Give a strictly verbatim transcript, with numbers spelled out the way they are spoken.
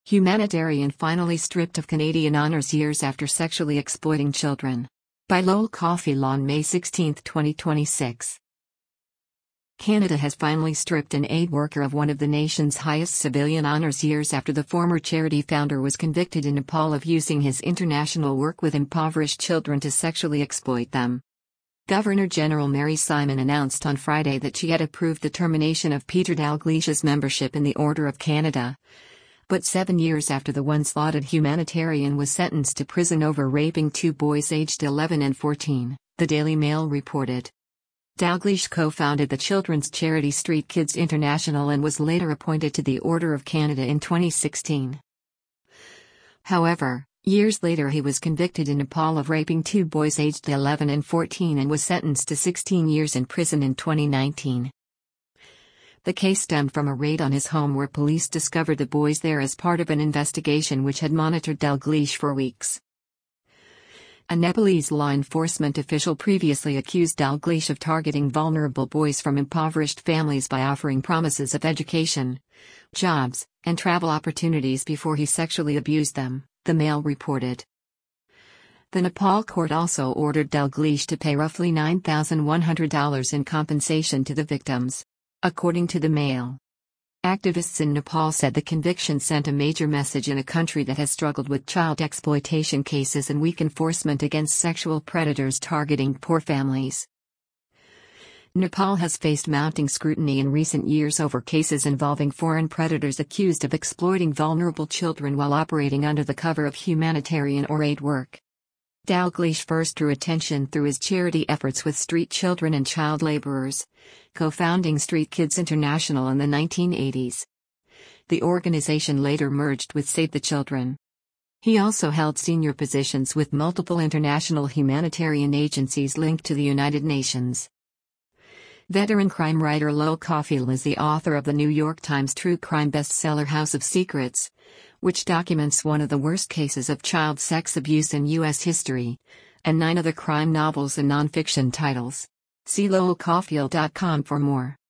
Humanitarian finally stripped of Canadian honours years after sexually exploiting children. By Lowell Cauffiel on May sixteenth, twenty twenty-six. Canada has finally stripped an aid worker of one of the nation's highest civilian honours years after the former charity founder was convicted in Nepal of using his international work with impoverished children to sexually exploit them. Governor-General Mary Simon announced on Friday that she had approved the termination of Peter Dalglish's membership in the Order of Canada. But seven years after the once-lauded humanitarian was sentenced to prison over raping two boys aged eleven and fourteen, the Daily Mail reported. Dalglish co-founded the children's charity Street Kids International and was later appointed to the Order of Canada in twenty sixteen. However, years later he was convicted in Nepal of raping two boys aged eleven and fourteen and was sentenced to sixteen years in prison in twenty nineteen. The case stemmed from a raid on his home where police discovered the boys there as part of an investigation which had monitored Dalglish for weeks. A Nepalese law enforcement official previously accused Dalglish of targeting vulnerable boys from impoverished families by offering promises of education, jobs, and travel opportunities before he sexually abused them, the Mail reported. The Nepal court also ordered Dalglish to pay roughly nine thousand one hundred dollars in compensation to the victims, according to the Mail. Activists in Nepal said the conviction sent a major message in a country that has struggled with child exploitation cases and weak enforcement against sexual predators targeting poor families. Nepal has faced mounting scrutiny in recent years over cases involving foreign predators accused of exploiting vulnerable children while operating under the cover of humanitarian or aid work. Dalglish first drew attention through his charity efforts with street children and child laborers, co-founding Street Kids International in the nineteen eighties. The organization later merged with Save the Children. He also held senior positions with multiple international humanitarian agencies linked to the United Nations. Veteran crime writer Lowell Cauffiel is the author of the New York Times true crime bestseller House of Secrets, which documents one of the worst cases of child sex abuse in U S history, and nine other crime novels and nonfiction titles. See lowell cauffiel dot com for more.